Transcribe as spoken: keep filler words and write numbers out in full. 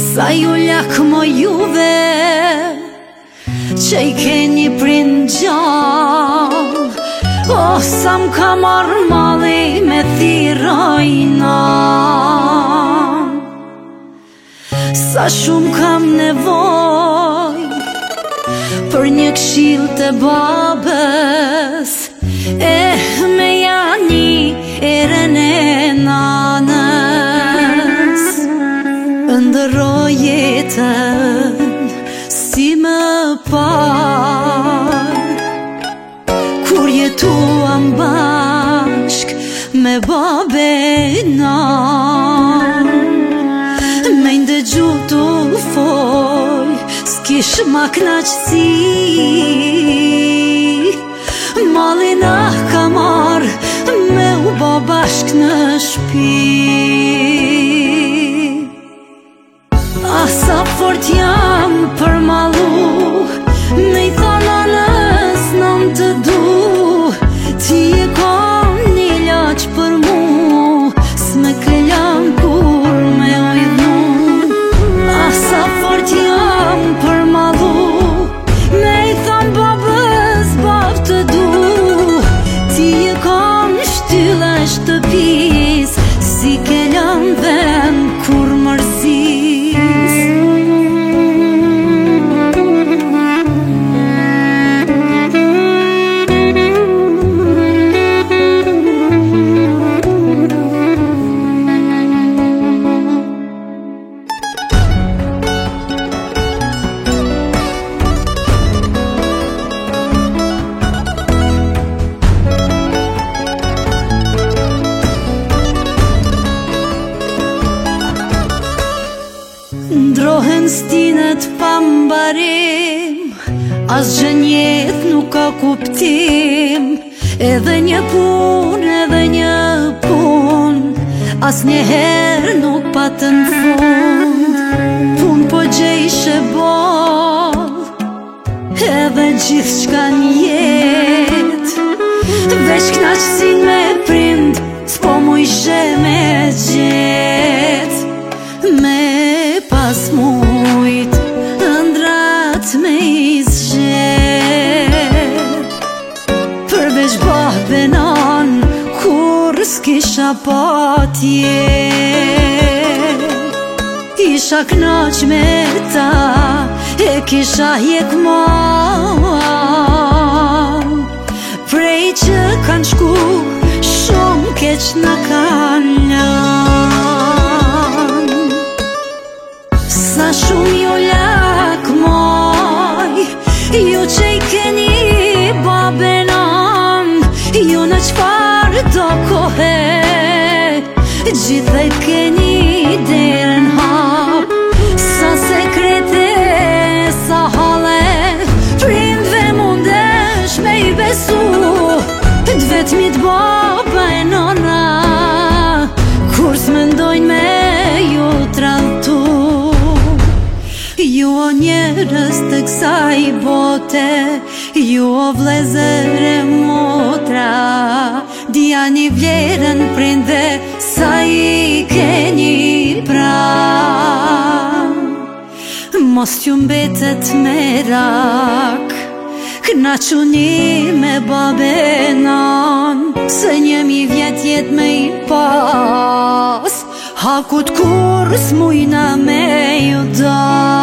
Sa ju lakmo juve që i keni prind gjall. O, sa m'ka marrë malli me thirojna, sa shumë kam nevoj për një këshill të babës, eh me jani erën e nanës. Ndërroj jetën si më par, kur jetuam bashk me babena, me ndëgju t'u fol s'kish ma knaqësi. Mallin ah ka marr me u bo bashk në shpi. Ah, sa fort jam për malu, me i thana nës nëm të du. Ti e kom një laq për mu, s'me këllam kur me ujnu. Ah, sa fort jam për malu, me i than babës bab të du. Ti e kom shtylla e shtëpis, si këllam ven kur mërzi. Ndrohen stinet pa mbarim, as gjë njet nuk ka kuptim. Edhe një pun, edhe një pun, as njëherë nuk patën fund. Pun po gjejshe boll, edhe gjithë shka njet. Veç knaqësin me prind, s'po mujshe me gjet. Me pas mujt ëndrat me izgjet, përveç babenan kur s'kisha patje. Isha knaq me ta, e kisha jek mal, prej që kan shku shumë keq na kan lan. Sa shumë ju lakmoj, ju që i keni babenan, ju në qfar do kohe, gjithë e keni derën hap. Sa sekrete, sa hale, prindve mundesh me i besu. T'vetmit baba e nona, kur s'mendojnë me ju traltu. Ju o njerës të kësaj bote, ju o vlezër e motra, dija një vlerën prindve, sa i keni pra. Mos t'ju mbetet merak, knaquni me babenan, se një mi vjet jet me i pas, hakut kur s'mujna me ju da.